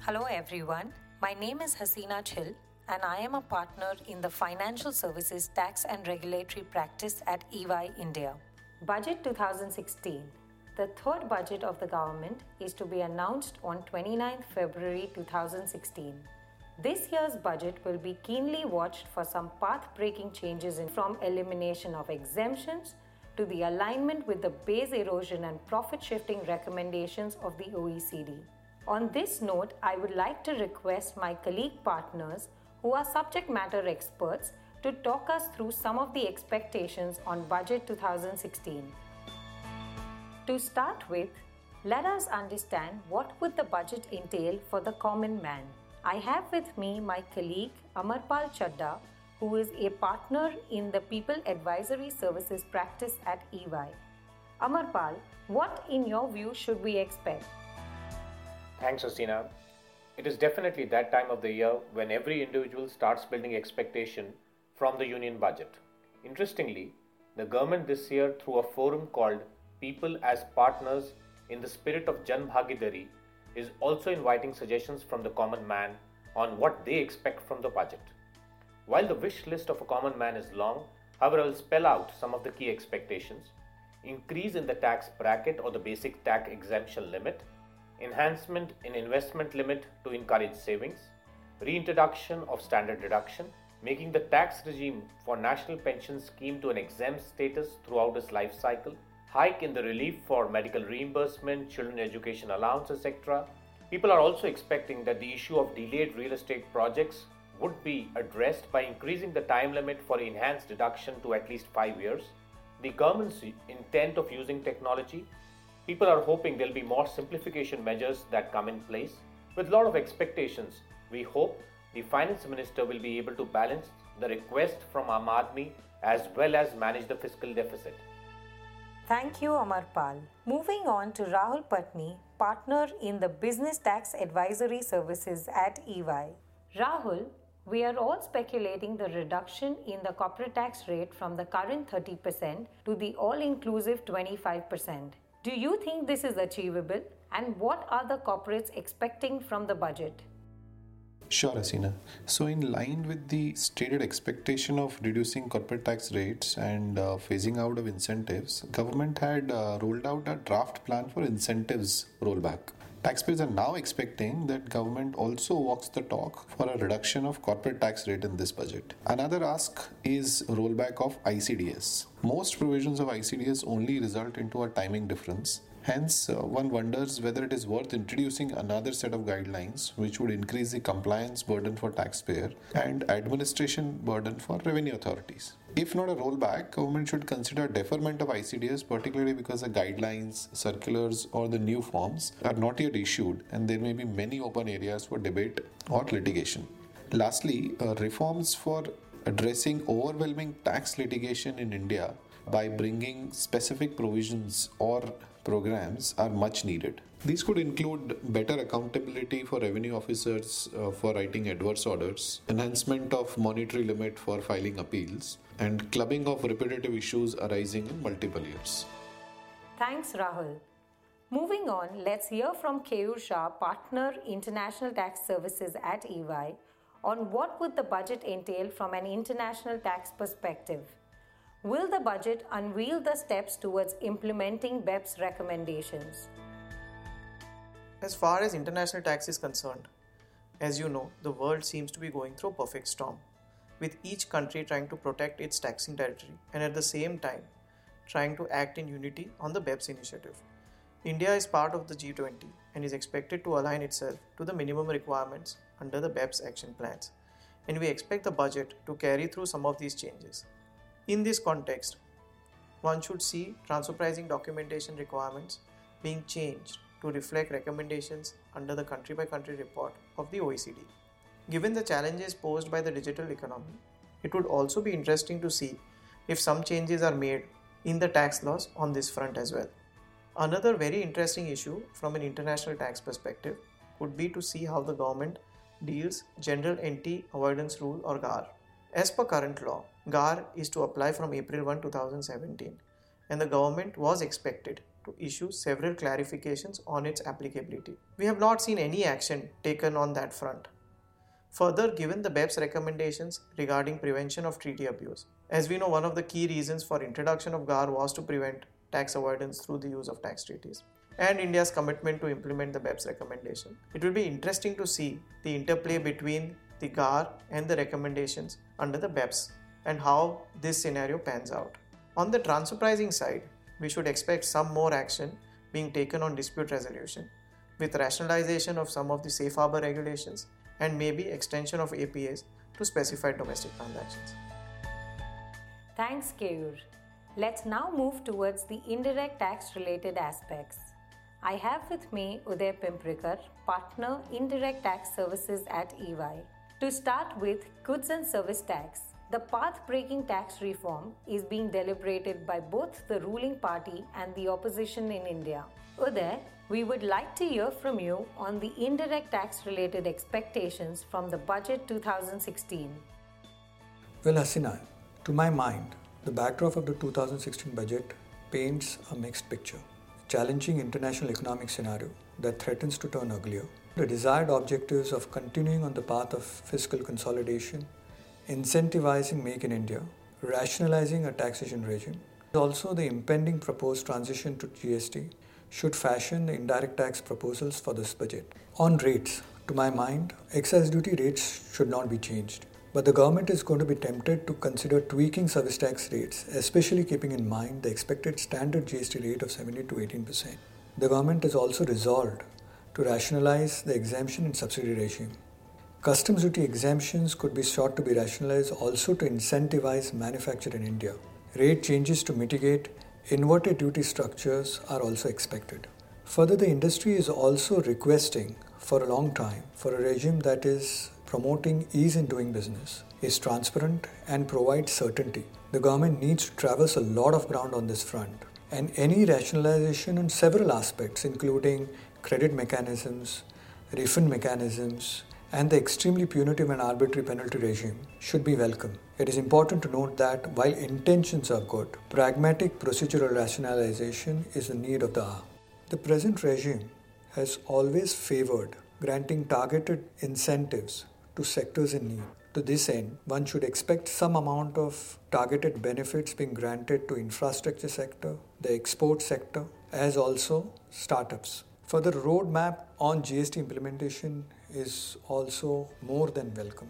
Hello everyone, my name is Hasina Chil and I am a partner in the Financial Services Tax and Regulatory Practice at EY India. Budget 2016. The third budget of the government is to be announced on 29th February 2016. This year's budget will be keenly watched for some path-breaking changes from elimination of exemptions to the alignment with the base erosion and profit-shifting recommendations of the OECD. On this note, I would like to request my colleague partners who are subject matter experts to talk us through some of the expectations on Budget 2016. To start with, let us understand what would the budget entail for the common man. I have with me my colleague Amarpal Chadda, who is a partner in the People Advisory Services practice at EY. Amarpal, what in your view should we expect? Thanks, Hasina. It is definitely that time of the year when every individual starts building expectation from the union budget. Interestingly, the government this year, through a forum called People as Partners in the Spirit of Jan Bhagidari, is also inviting suggestions from the common man on what they expect from the budget. While the wish list of a common man is long, however, I will spell out some of the key expectations. Increase in the tax bracket or the basic tax exemption limit, enhancement in investment limit to encourage savings, reintroduction of standard deduction, making the tax regime for national pension scheme to an exempt status throughout its life cycle, hike in the relief for medical reimbursement, children education allowance, etc. People are also expecting that the issue of delayed real estate projects would be addressed by increasing the time limit for enhanced deduction to at least 5 years. The government's intent of using technology. People are hoping there'll be more simplification measures that come in place. With a lot of expectations, we hope the finance minister will be able to balance the request from Aam Aadmi as well as manage the fiscal deficit. Thank you, Amarpal. Moving on to Rahul Patni, partner in the Business Tax Advisory Services at EY. Rahul, we are all speculating the reduction in the corporate tax rate from the current 30% to the all-inclusive 25%. Do you think this is achievable, and what are the corporates expecting from the budget? Sure, Hasina. So, in line with the stated expectation of reducing corporate tax rates and phasing out of incentives, government had rolled out a draft plan for incentives rollback. Taxpayers are now expecting that government also walks the talk for a reduction of corporate tax rate in this budget. Another ask is rollback of ICDS. Most provisions of ICDS only result into a timing difference. Hence, one wonders whether it is worth introducing another set of guidelines which would increase the compliance burden for taxpayer and administration burden for revenue authorities. If not a rollback, government should consider deferment of ICDS, particularly because the guidelines, circulars or the new forms are not yet issued and there may be many open areas for debate or litigation. Lastly, reforms for addressing overwhelming tax litigation in India by bringing specific provisions or programs are much needed. These could include better accountability for revenue officers for writing adverse orders, enhancement of monetary limit for filing appeals, and clubbing of repetitive issues arising in multiple years. Thanks, Rahul. Moving on, let's hear from Keyur Shah, partner International Tax Services at EY, on what would the budget entail from an international tax perspective. Will the budget unveil the steps towards implementing BEPS recommendations? As far as international tax is concerned, as you know, the world seems to be going through a perfect storm, with each country trying to protect its taxing territory and at the same time trying to act in unity on the BEPS initiative. India is part of the G20 and is expected to align itself to the minimum requirements under the BEPS action plans, and we expect the budget to carry through some of these changes. In this context, one should see transfer pricing documentation requirements being changed to reflect recommendations under the country-by-country report of the OECD. Given the challenges posed by the digital economy, it would also be interesting to see if some changes are made in the tax laws on this front as well. Another very interesting issue from an international tax perspective would be to see how the government deals General Anti-Avoidance Rule or GAR. As per current law, GAR is to apply from April 1, 2017, and the government was expected to issue several clarifications on its applicability. We have not seen any action taken on that front. Further, given the BEPS recommendations regarding prevention of treaty abuse, as we know, one of the key reasons for introduction of GAR was to prevent tax avoidance through the use of tax treaties, and India's commitment to implement the BEPS recommendation, it will be interesting to see the interplay between the GAR and the recommendations under the BEPS and how this scenario pans out. On the transfer pricing side, we should expect some more action being taken on dispute resolution, with rationalization of some of the safe harbor regulations and maybe extension of APAs to specified domestic transactions. Thanks, Keyur. Let's now move towards the indirect tax related aspects. I have with me Uday Pimprikar, partner Indirect Tax Services at EY. To start with goods and service tax, the path-breaking tax reform is being deliberated by both the ruling party and the opposition in India. Uday, we would like to hear from you on the indirect tax-related expectations from the Budget 2016. Well, Hasina, to my mind, the backdrop of the 2016 budget paints a mixed picture. Challenging international economic scenario that threatens to turn uglier. The desired objectives of continuing on the path of fiscal consolidation, incentivizing Make in India, rationalizing a taxation regime. Also, the impending proposed transition to GST should fashion the indirect tax proposals for this budget. On rates, to my mind, excise duty rates should not be changed. But the government is going to be tempted to consider tweaking service tax rates, especially keeping in mind the expected standard GST rate of 17 to 18%. The government is also resolved to rationalize the exemption and subsidy regime. Customs duty exemptions could be sought to be rationalized also to incentivize manufacture in India. Rate changes to mitigate inverted duty structures are also expected. Further, the industry is also requesting for a long time for a regime that is promoting ease in doing business, is transparent and provides certainty. The government needs to traverse a lot of ground on this front, and any rationalization on several aspects including credit mechanisms, refund mechanisms, and the extremely punitive and arbitrary penalty regime should be welcome. It is important to note that while intentions are good, pragmatic procedural rationalization is the need of the hour. The present regime has always favored granting targeted incentives to sectors in need. To this end, one should expect some amount of targeted benefits being granted to infrastructure sector, the export sector, as also startups. Further, roadmap on GST implementation is also more than welcome.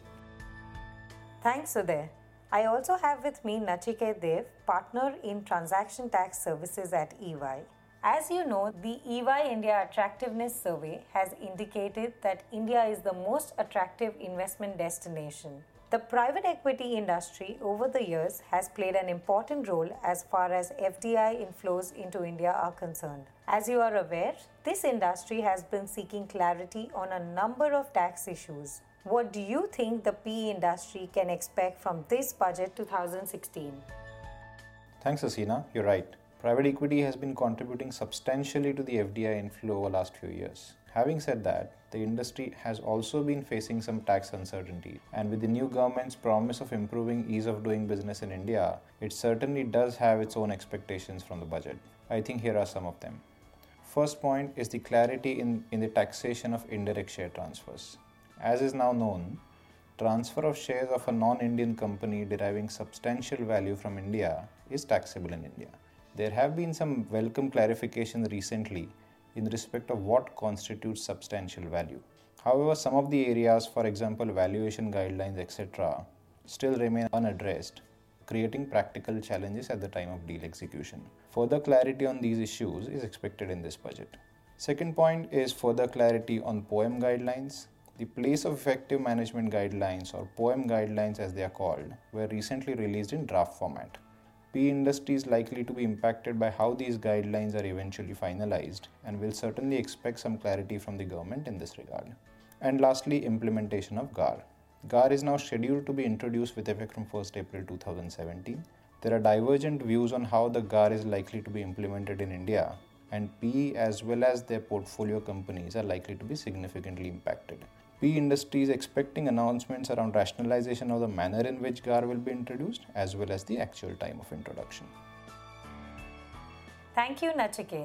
Thanks, Uday. I also have with me Nachiket Dev, partner in Transaction Tax Services at EY. As you know, the EY India Attractiveness Survey has indicated that India is the most attractive investment destination. The private equity industry over the years has played an important role as far as FDI inflows into India are concerned. As you are aware, this industry has been seeking clarity on a number of tax issues. What do you think the PE industry can expect from this budget 2016? Thanks, Hasina. You're right. Private equity has been contributing substantially to the FDI inflow over the last few years. Having said that, the industry has also been facing some tax uncertainty, and with the new government's promise of improving ease of doing business in India, it certainly does have its own expectations from the budget. I think here are some of them. First point is the clarity in the taxation of indirect share transfers. As is now known, transfer of shares of a non-Indian company deriving substantial value from India is taxable in India. There have been some welcome clarifications recently in respect of what constitutes substantial value. However, some of the areas, for example, valuation guidelines, etc., still remain unaddressed, creating practical challenges at the time of deal execution. Further clarity on these issues is expected in this budget. Second point is further clarity on POEM guidelines. The Place of Effective Management Guidelines, or POEM guidelines as they are called, were recently released in draft format. PE industry is likely to be impacted by how these guidelines are eventually finalized and will certainly expect some clarity from the government in this regard. And lastly, implementation of GAR. GAR is now scheduled to be introduced with effect from 1st April 2017. There are divergent views on how the GAR is likely to be implemented in India, and PE as well as their portfolio companies are likely to be significantly impacted. PE industry is expecting announcements around rationalization of the manner in which GAR will be introduced as well as the actual time of introduction. Thank you, Nachiket.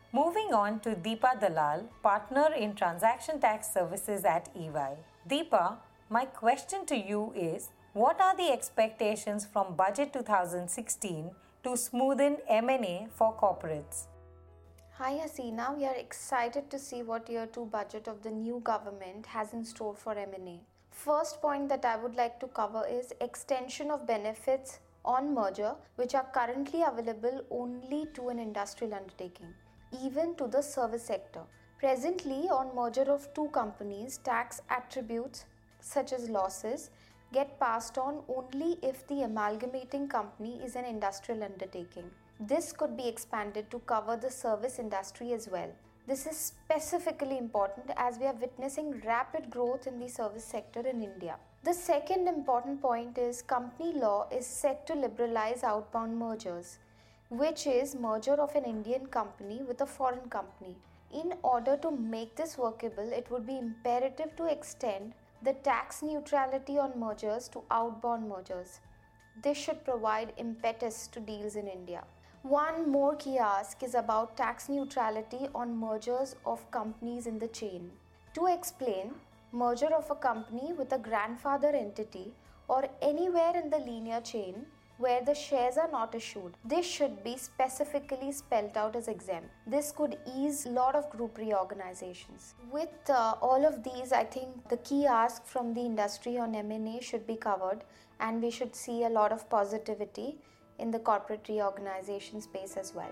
Moving on to Deepa Dalal, partner in transaction tax services at EY. Deepa, my question to you is, what are the expectations from Budget 2016 to smoothen M&A for corporates? Hi Hasina, we are excited to see what Year 2 budget of the new government has in store for M&A. First point that I would like to cover is extension of benefits on merger which are currently available only to an industrial undertaking, even to the service sector. Presently, on merger of two companies, tax attributes such as losses get passed on only if the amalgamating company is an industrial undertaking. This could be expanded to cover the service industry as well. This is specifically important as we are witnessing rapid growth in the service sector in India. The second important point is company law is set to liberalize outbound mergers, which is merger of an Indian company with a foreign company. In order to make this workable, it would be imperative to extend the tax neutrality on mergers to outbound mergers. This should provide impetus to deals in India. One more key ask is about tax neutrality on mergers of companies in the chain. To explain, merger of a company with a grandfather entity or anywhere in the linear chain where the shares are not issued. This should be specifically spelled out as exempt. This could ease a lot of group reorganizations. With all of these, I think the key ask from the industry on M&A should be covered, and we should see a lot of positivity in the corporate reorganization space as well.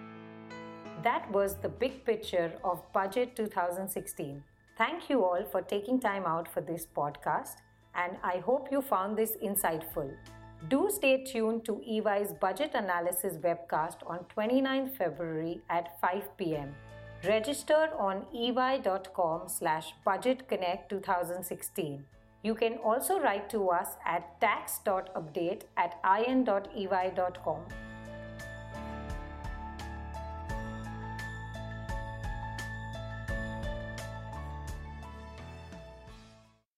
That was the big picture of Budget 2016. Thank you all for taking time out for this podcast, and I hope you found this insightful. Do stay tuned to EY's Budget Analysis webcast on 29th February at 5 p.m. Register on ey.com/budgetconnect 2016. You can also write to us at tax.update@in.ey.com.